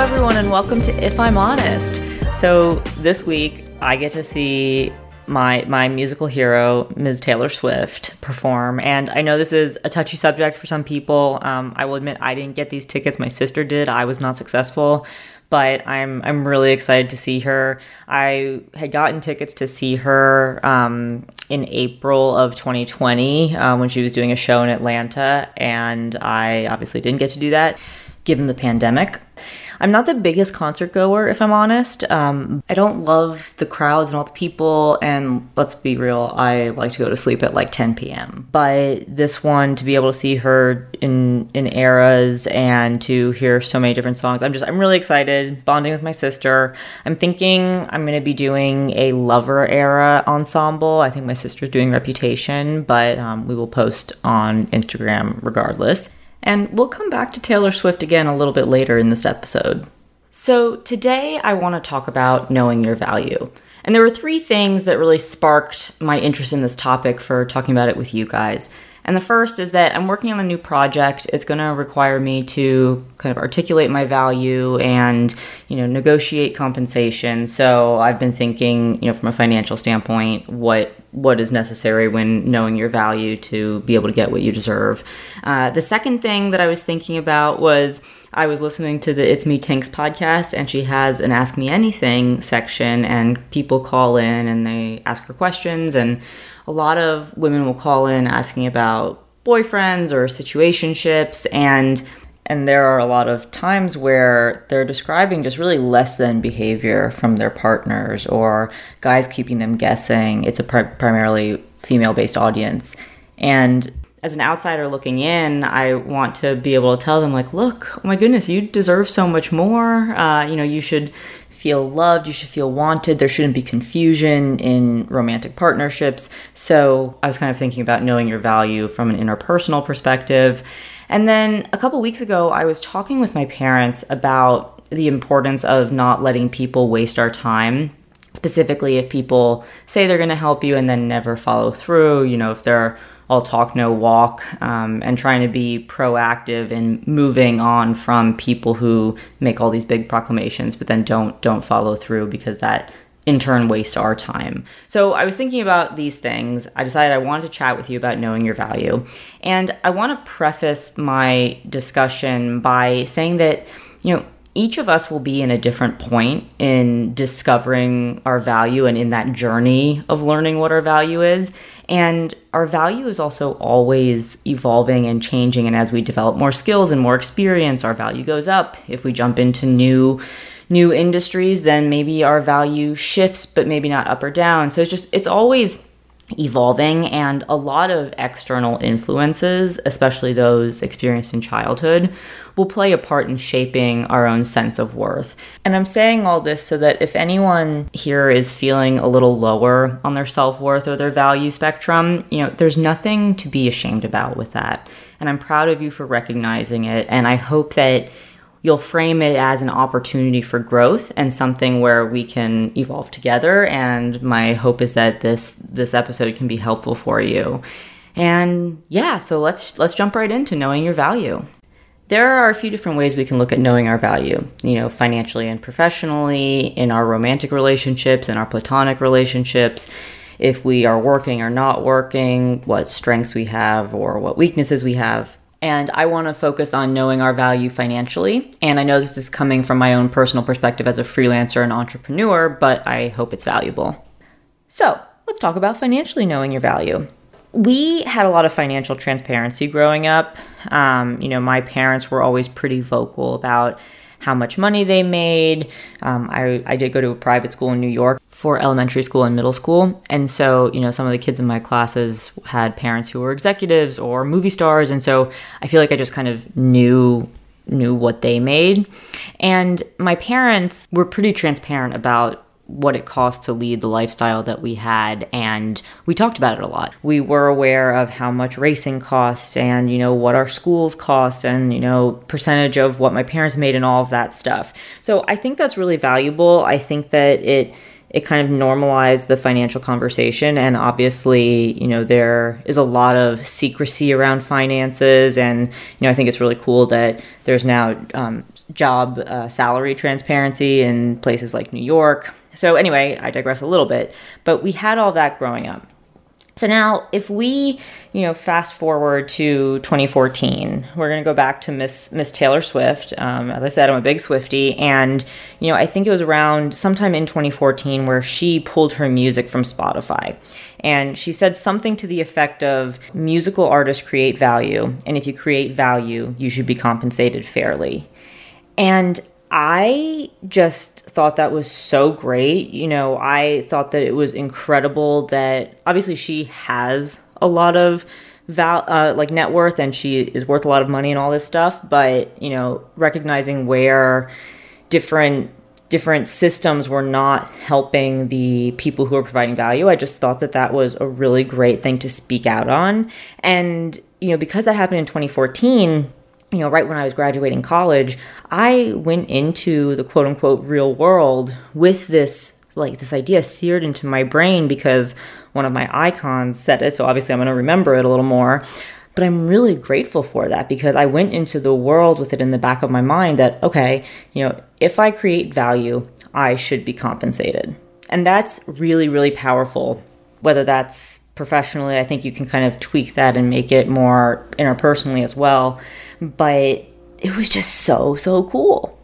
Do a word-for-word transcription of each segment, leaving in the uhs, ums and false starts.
everyone, and welcome to If I'm Honest. So this week, I get to see my my musical hero, Miz Taylor Swift, perform. And I know this is a touchy subject for some people. Um, I will admit I didn't get these tickets. My sister did. I was not successful. But I'm I'm really excited to see her. I had gotten tickets to see her um, in April of twenty twenty uh, when she was doing a show in Atlanta, and I obviously didn't get to do that given the pandemic. I'm not the biggest concert goer, if I'm honest. Um, I don't love the crowds and all the people, and let's be real, I like to go to sleep at like ten p.m. But this one, to be able to see her in in eras and to hear so many different songs, I'm just I'm really excited. Bonding with my sister. I'm thinking I'm going to be doing a Lover era ensemble. I think my sister's doing Reputation, but um, we will post on Instagram regardless. And we'll come back to Taylor Swift again a little bit later in this episode. So today I want to talk about knowing your value. And there were three things that really sparked my interest in this topic for talking about it with you guys. And the first is that I'm working on a new project. It's going to require me to kind of articulate my value and, you know, negotiate compensation. So I've been thinking, you know, from a financial standpoint, what what is necessary when knowing your value to be able to get what you deserve. Uh, the second thing that I was thinking about was I was listening to the It's Me Tinks podcast, and she has an Ask Me Anything section, and people call in and they ask her questions, and a lot of women will call in asking about boyfriends or situationships, and and there are a lot of times where they're describing just really less than behavior from their partners, or guys keeping them guessing. It's a pri- primarily female-based audience. And as an outsider looking in, I want to be able to tell them, like, look, oh my goodness, you deserve so much more. Uh, you know, you should feel loved, you should feel wanted, there shouldn't be confusion in romantic partnerships. So I was kind of thinking about knowing your value from an interpersonal perspective. And then a couple weeks ago, I was talking with my parents about the importance of not letting people waste our time. Specifically, if people say they're going to help you and then never follow through, you know, if they're all talk, no walk, um, and trying to be proactive in moving on from people who make all these big proclamations, but then don't don't follow through, because that in turn wastes our time. So I was thinking about these things. I decided I wanted to chat with you about knowing your value. And I want to preface my discussion by saying that, you know, each of us will be in a different point in discovering our value and in that journey of learning what our value is. And our value is also always evolving and changing. And as we develop more skills and more experience, our value goes up. If we jump into new new industries, then maybe our value shifts, but maybe not up or down. So it's just, it's always evolving, and a lot of external influences, especially those experienced in childhood, will play a part in shaping our own sense of worth. And I'm saying all this so that if anyone here is feeling a little lower on their self-worth or their value spectrum, you know, there's nothing to be ashamed about with that. And I'm proud of you for recognizing it. And I hope that you'll frame it as an opportunity for growth and something where we can evolve together. And my hope is that this this episode can be helpful for you. And yeah, so let's let's jump right into knowing your value. There are a few different ways we can look at knowing our value, you know, financially and professionally, in our romantic relationships, in our platonic relationships, if we are working or not working, what strengths we have or what weaknesses we have. And I want to focus on knowing our value financially. And I know this is coming from my own personal perspective as a freelancer and entrepreneur, but I hope it's valuable. So let's talk about financially knowing your value. We had a lot of financial transparency growing up. Um, you know, my parents were always pretty vocal about how much money they made. Um, I, I did go to a private school in New York for elementary school and middle school. And so, you know, some of the kids in my classes had parents who were executives or movie stars. And so I feel like I just kind of knew knew what they made. And my parents were pretty transparent about what it cost to lead the lifestyle that we had, and we talked about it a lot. We were aware of how much racing costs and, you know, what our schools cost and, you know, percentage of what my parents made and all of that stuff. So I think that's really valuable. I think that it it kind of normalized the financial conversation, and obviously, you know, there is a lot of secrecy around finances, and, you know, I think it's really cool that there's now um, job uh, salary transparency in places like New York. So anyway, I digress a little bit, but we had all that growing up. So now if we, you know, fast forward to twenty fourteen, we're going to go back to Miss Miss Taylor Swift. Um, as I said, I'm a big Swiftie. And, you know, I think it was around sometime in twenty fourteen where she pulled her music from Spotify. And she said something to the effect of musical artists create value. And if you create value, you should be compensated fairly. And I just thought that was so great. You know, I thought that it was incredible that obviously she has a lot of val- uh, like net worth and she is worth a lot of money and all this stuff. But, you know, recognizing where different different systems were not helping the people who are providing value, I just thought that that was a really great thing to speak out on. And, you know, because that happened in twenty fourteen, you know, right when I was graduating college, I went into the quote unquote real world with this, like this idea seared into my brain because one of my icons said it. So obviously I'm going to remember it a little more, but I'm really grateful for that because I went into the world with it in the back of my mind that, okay, you know, if I create value, I should be compensated. And that's really, really powerful, whether that's professionally. I think you can kind of tweak that and make it more interpersonally as well. But it was just so, so cool.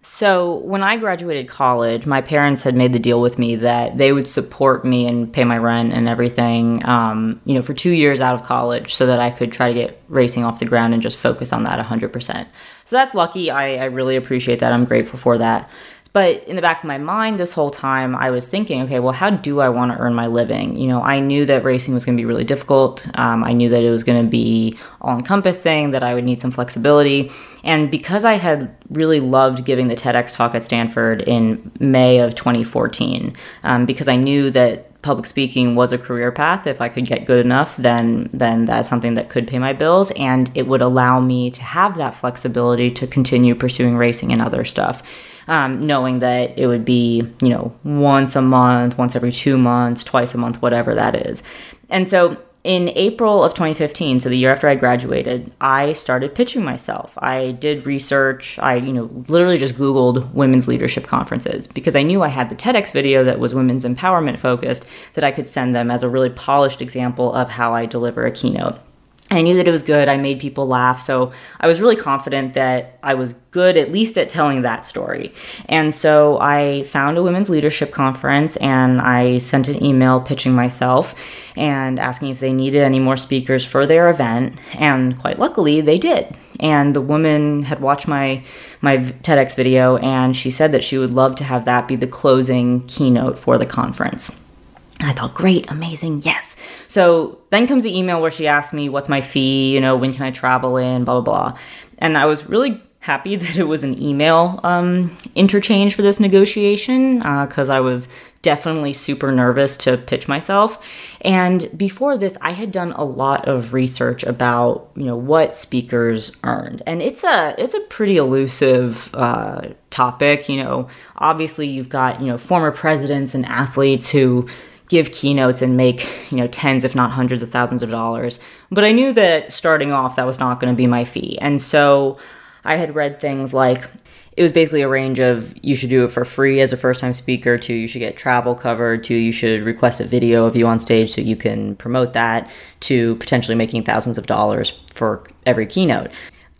So when I graduated college, my parents had made the deal with me that they would support me and pay my rent and everything, um, you know, for two years out of college so that I could try to get racing off the ground and just focus on that one hundred percent. So that's lucky. I, I really appreciate that. I'm grateful for that. But in the back of my mind this whole time, I was thinking, okay, well, how do I want to earn my living? You know, I knew that racing was going to be really difficult. Um, I knew that it was going to be all-encompassing, that I would need some flexibility. And because I had really loved giving the TEDx talk at Stanford in May of twenty fourteen, um, because I knew that public speaking was a career path. If I could get good enough, then then that's something that could pay my bills, and it would allow me to have that flexibility to continue pursuing racing and other stuff. Um, knowing that it would be, you know, once a month, once every two months, twice a month, whatever that is. And so in April of twenty fifteen, so the year after I graduated, I started pitching myself. I did research. I, you know, literally just Googled women's leadership conferences because I knew I had the TEDx video that was women's empowerment focused that I could send them as a really polished example of how I deliver a keynote. I knew that it was good. I made people laugh. So I was really confident that I was good, at least at telling that story. And so I found a women's leadership conference and I sent an email pitching myself and asking if they needed any more speakers for their event. And quite luckily, they did. And the woman had watched my, my TEDx video and she said that she would love to have that be the closing keynote for the conference. And I thought, great, amazing, yes. So then comes the email where she asked me, what's my fee, you know, when can I travel in, blah, blah, blah. And I was really happy that it was an email um, interchange for this negotiation because uh, I was definitely super nervous to pitch myself. And before this, I had done a lot of research about, you know, what speakers earned. And it's a it's a pretty elusive uh, topic. You know, obviously you've got, you know, former presidents and athletes who give keynotes and make, you know, tens, if not hundreds of thousands of dollars. But I knew that starting off, that was not going to be my fee. And so I had read things like, it was basically a range of you should do it for free as a first-time speaker to you should get travel covered to you should request a video of you on stage so you can promote that to potentially making thousands of dollars for every keynote.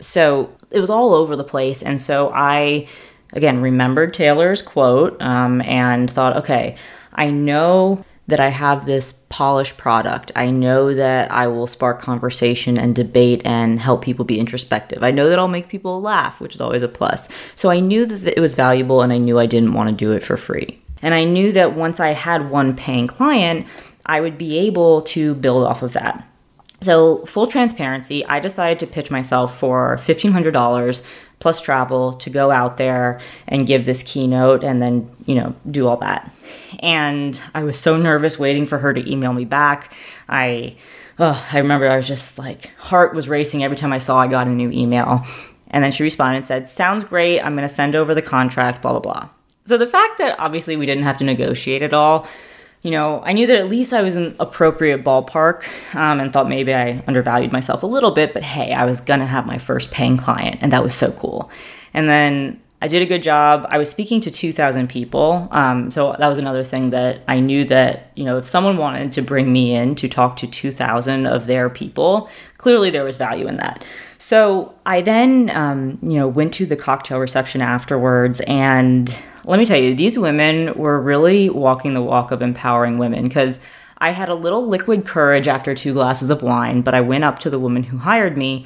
So it was all over the place. And so I, again, remembered Taylor's quote um, and thought, okay, I know that I have this polished product. I know that I will spark conversation and debate and help people be introspective. I know that I'll make people laugh, which is always a plus. So I knew that it was valuable and I knew I didn't want to do it for free. And I knew that once I had one paying client, I would be able to build off of that. So full transparency, I decided to pitch myself for fifteen hundred dollars plus travel to go out there and give this keynote and then, you know, do all that. And I was so nervous waiting for her to email me back. I, oh, I remember I was just like, heart was racing every time I saw I got a new email. And then she responded and said, sounds great. I'm going to send over the contract, blah, blah, blah. So the fact that obviously we didn't have to negotiate at all, you know, I knew that at least I was in appropriate ballpark um, and thought maybe I undervalued myself a little bit, but hey, I was going to have my first paying client and that was so cool. And then I did a good job. I was speaking to two thousand people. Um, so that was another thing that I knew that, you know, if someone wanted to bring me in to talk to two thousand of their people, clearly there was value in that. So I then, um, you know, went to the cocktail reception afterwards. And let me tell you, these women were really walking the walk of empowering women, because I had a little liquid courage after two glasses of wine, but I went up to the woman who hired me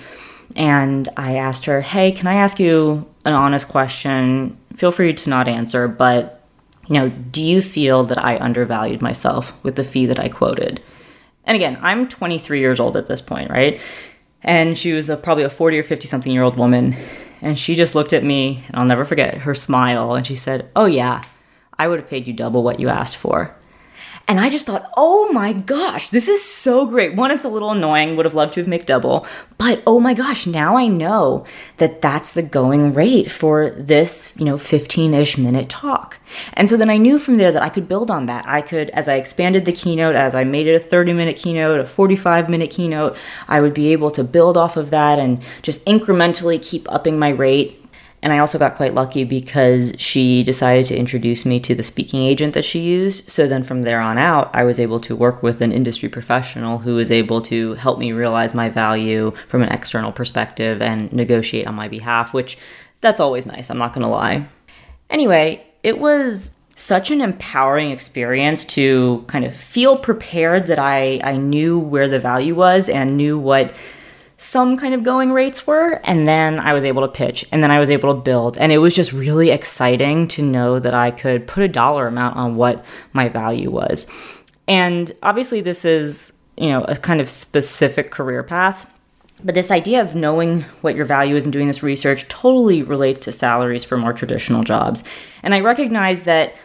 and I asked her, hey, can I ask you an honest question? Feel free to not answer, but, you know, do you feel that I undervalued myself with the fee that I quoted? And again, I'm twenty-three years old at this point, right? And she was a, probably a forty or fifty something year old woman. And she just looked at me, and I'll never forget her smile. And she said, oh yeah, I would have paid you double what you asked for. And I just thought, oh my gosh, this is so great. One, it's a little annoying, would have loved to have made double, but oh my gosh, now I know that that's the going rate for this, you know, fifteen-ish minute talk. And so then I knew from there that I could build on that. I could, as I expanded the keynote, as I made it a thirty minute keynote, a forty-five minute keynote, I would be able to build off of that and just incrementally keep upping my rate. And I also got quite lucky because she decided to introduce me to the speaking agent that she used. So then from there on out, I was able to work with an industry professional who was able to help me realize my value from an external perspective and negotiate on my behalf, which that's always nice, I'm not going to lie. Anyway, it was such an empowering experience to kind of feel prepared that I, I knew where the value was and knew what some kind of going rates were, and then I was able to pitch, and then I was able to build, and it was just really exciting to know that I could put a dollar amount on what my value was. And obviously this is, you know, a kind of specific career path, but this idea of knowing what your value is and doing this research totally relates to salaries for more traditional jobs. And I recognize that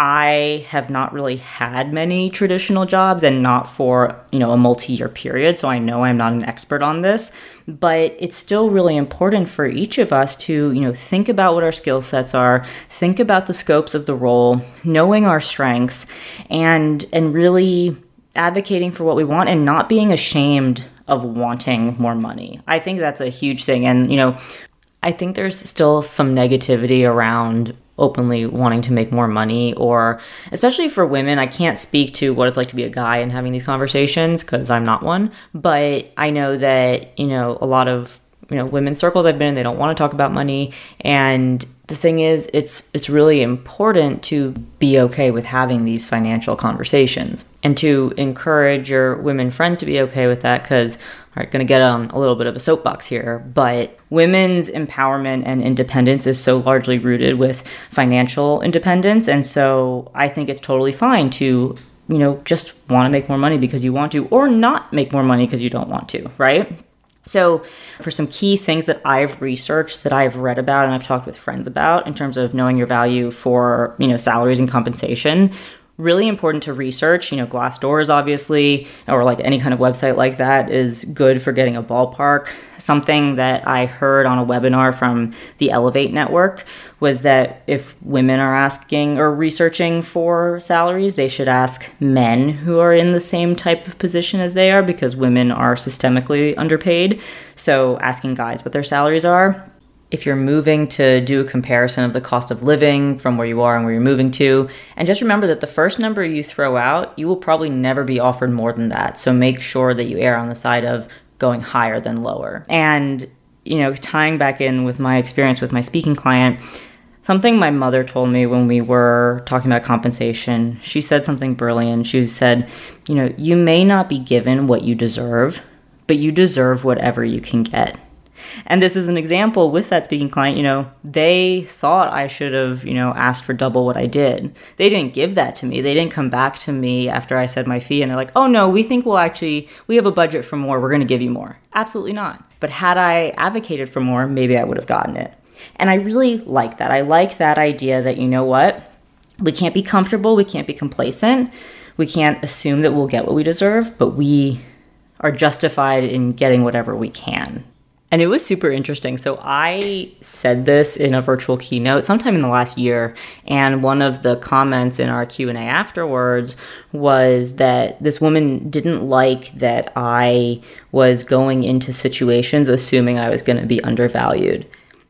I have not really had many traditional jobs, and not for, you know, a multi-year period. So I know I'm not an expert on this, but it's still really important for each of us to, you know, think about what our skill sets are, think about the scopes of the role, knowing our strengths, and, and really advocating for what we want and not being ashamed of wanting more money. I think that's a huge thing. And, you know, I think there's still some negativity around openly wanting to make more money, or especially for women. I can't speak to what it's like to be a guy and having these conversations because I'm not one, but I know that, you know, a lot of, you know, women's circles I've been in, they don't want to talk about money. And the thing is, it's it's really important to be okay with having these financial conversations and to encourage your women friends to be okay with that, because all right, going to get on a little bit of a soapbox here, but women's empowerment and independence is so largely rooted with financial independence. And so I think it's totally fine to, you know, just want to make more money because you want to, or not make more money because you don't want to, right? So for some key things that I've researched, that I've read about, and I've talked with friends about in terms of knowing your value for, you know, salaries and compensation, really important to research. You know, Glassdoor is obviously, or like any kind of website like that, is good for getting a ballpark. Something that I heard on a webinar from the Elevate Network was that if women are asking or researching for salaries, they should ask men who are in the same type of position as they are, because women are systemically underpaid. So asking guys what their salaries are. If you're moving, to do a comparison of the cost of living from where you are and where you're moving to. And just remember that the first number you throw out, you will probably never be offered more than that. So make sure that you err on the side of going higher than lower. And, you know, tying back in with my experience with my speaking client, something my mother told me when we were talking about compensation, she said something brilliant. She said, you know, you may not be given what you deserve, but you deserve whatever you can get. And this is an example with that speaking client. You know, they thought I should have, you know, asked for double what I did. They didn't give that to me. They didn't come back to me after I said my fee and they're like, oh no, we think we'll actually, we have a budget for more. We're going to give you more. Absolutely not. But had I advocated for more, maybe I would have gotten it. And I really like that. I like that idea that, you know what, we can't be comfortable. We can't be complacent. We can't assume that we'll get what we deserve, but we are justified in getting whatever we can. And it was super interesting. So I said this in a virtual keynote sometime in the last year. And one of the comments in our Q and A afterwards was that this woman didn't like that I was going into situations assuming I was going to be undervalued.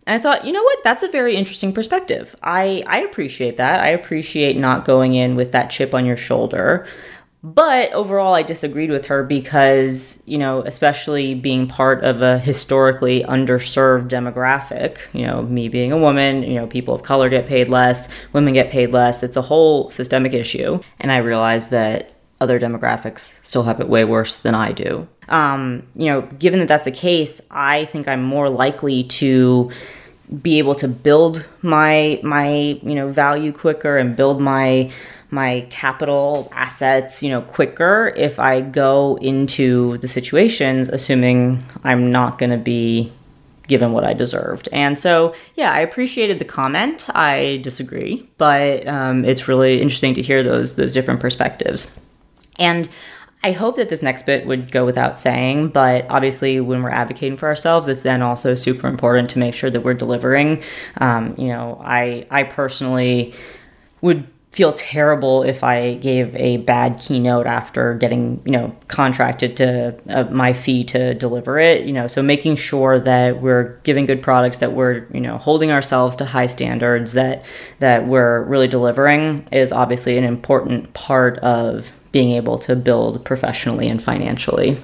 And I thought, you know what? That's a very interesting perspective. I, I appreciate that. I appreciate not going in with that chip on your shoulder. But overall, I disagreed with her because, you know, especially being part of a historically underserved demographic, you know, me being a woman, you know, people of color get paid less, women get paid less. It's a whole systemic issue. And I realized that other demographics still have it way worse than I do. Um, you know, given that that's the case, I think I'm more likely to be able to build my, my, you know, value quicker and build my my capital assets, you know, quicker if I go into the situations assuming I'm not going to be given what I deserved. And so, yeah, I appreciated the comment. I disagree, but um, it's really interesting to hear those those different perspectives. And I hope that this next bit would go without saying, but obviously when we're advocating for ourselves, it's then also super important to make sure that we're delivering. Um, you know, I I personally would feel terrible if I gave a bad keynote after getting, you know, contracted to uh, my fee to deliver it, you know, so making sure that we're giving good products, that we're, you know, holding ourselves to high standards, that, that we're really delivering is obviously an important part of being able to build professionally and financially.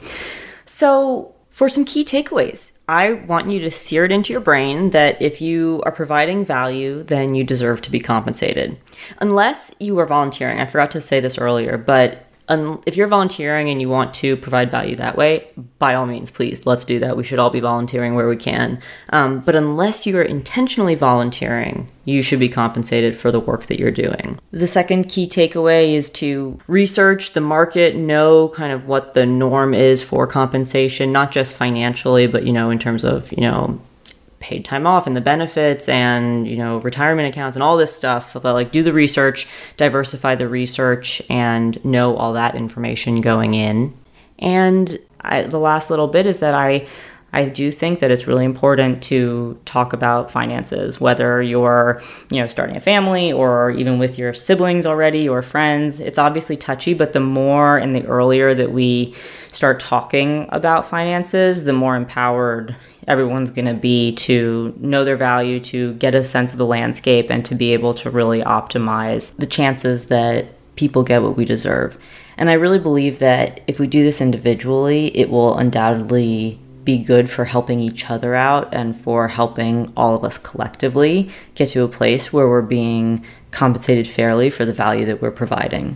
So for some key takeaways, I want you to sear it into your brain that if you are providing value, then you deserve to be compensated. Unless you are volunteering. I forgot to say this earlier, but un- if you're volunteering and you want to provide value that way, by all means, please, let's do that. We should all be volunteering where we can. Um, but unless you are intentionally volunteering, you should be compensated for the work that you're doing. The second key takeaway is to research the market, know kind of what the norm is for compensation, not just financially, but, you know, in terms of, you know, paid time off and the benefits and, you know, retirement accounts and all this stuff. But like, do the research, diversify the research, and know all that information going in. And I, the last little bit is that I I do think that it's really important to talk about finances, whether you're, you know, starting a family or even with your siblings already or friends. It's obviously touchy, but the more and the earlier that we start talking about finances, the more empowered everyone's going to be to know their value, to get a sense of the landscape, and to be able to really optimize the chances that people get what we deserve. And I really believe that if we do this individually, it will undoubtedly be good for helping each other out and for helping all of us collectively get to a place where we're being compensated fairly for the value that we're providing.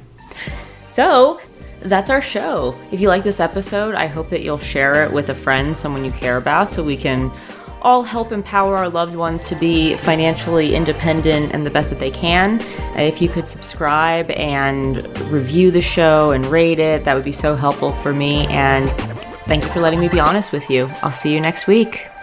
So that's our show. If you like this episode, I hope that you'll share it with a friend, someone you care about, so we can all help empower our loved ones to be financially independent and the best that they can. If you could subscribe and review the show and rate it, that would be so helpful for me. And thank you for letting me be honest with you. I'll see you next week.